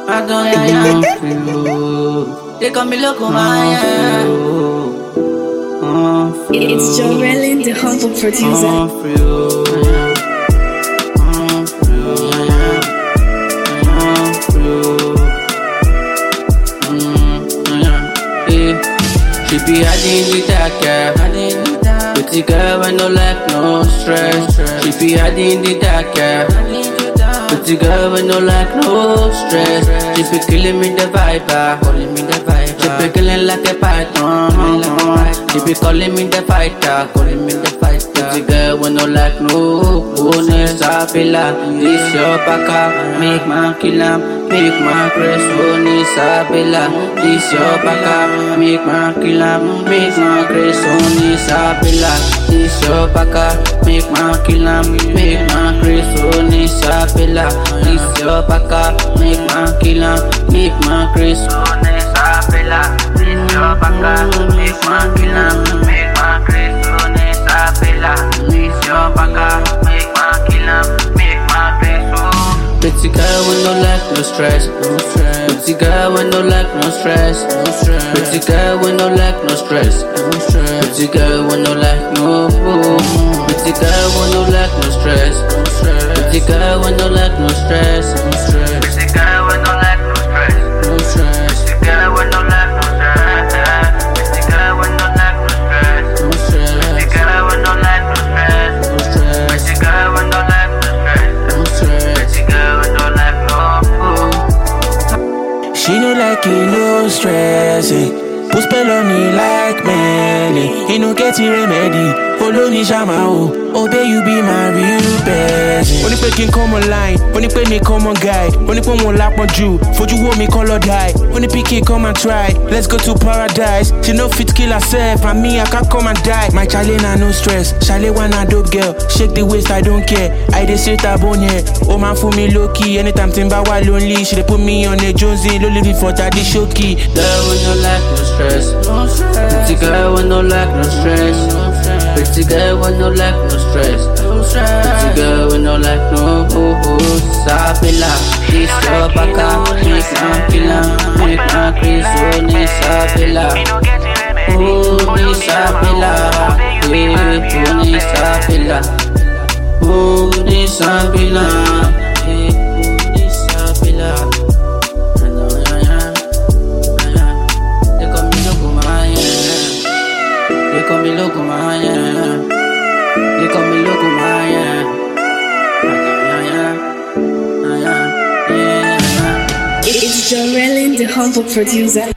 I don't They call me loco, It's Jorelin, the humble producer. She be hiding in the dark, yeah. Pretty girl with no like, no stress. She be hiding in the dark, yeah. Pretty girl with no like, no stress. She be killing me the vibe, She be killing like a python. She be calling me the fighter, Pretty girl with no like, no bonus. I feel like this your baka, make my kill 'em. Make my grace only Sabila. This your baka, make my kill 'em. Make my grace only Sabila. This your baka, make my kill 'em. Make my grace only Sabila. This your baka, make my kill 'em. Make my grace only Sabila. This your baka, make my kill 'em. Make my grace only Sabila. This your baka, make my kill 'em. Make my grace only. Pretty girl with no lack, no stress, Pretty girl with no lack, no stress, Pretty girl with no lack, no stress, Pretty girl with no lack, no. Pretty girl with no lack, no stress, Pretty girl with no lack, no stress, Pretty girl with no lack, no stress, Pretty girl with no lack, no stress, Pretty girl with no lack, no stress, Pretty girl with no lack, no stress, Pretty girl with no lack, no stress. She no like it, no stressing. Put spell on me like Melly. He no get it remedy. Follow me, Shama, obey you be my real best. Only pay can come online. Only pay me come on guy. Only pay one lap on you. For you want me color die. Only pick it come and try. Let's go to paradise. She no fit kill herself. And me, I can't come and die. My Charlene, no stress. Charlie one a dope girl. Shake the waist, I don't care. I dey sit a bone here. Oh man, for me low key. Anytime Timba while lonely. She dey put me on a Jonesy. Low living for that shoki. Girl with no lack, no stress. Pretty girl with no lack, no stress. Pretty girl with no lack, no stress. Pretty girl with no lack, no Sabila. This your baka, make my kill 'em. Make my grace only Sabila. Only Sabila. Only Sabila. Only Sabila. Only Sabila. They call me loco, They call me loco, They call me loco, It's Jorelin, the humble producer.